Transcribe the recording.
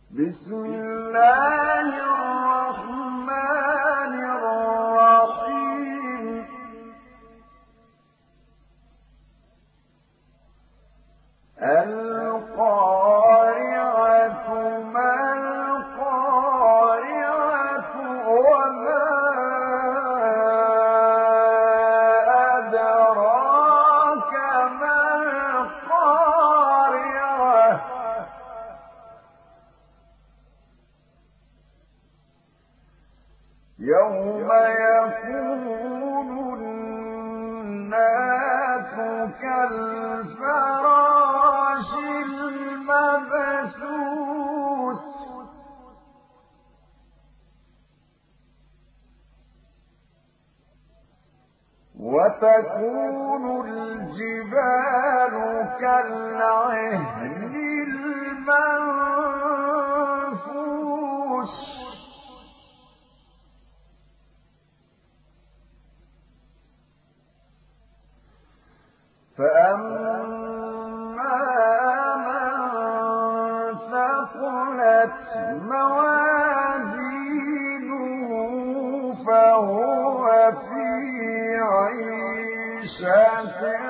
بسم الله الرحمن الرحيم القارعة ما القارعة وما أدراك ما القارعة يوم يكون الناس كالفراش المبثوث وتكون الجبال كالعهن المنفوش فأما من ثقلت موازينه فهو في عيشة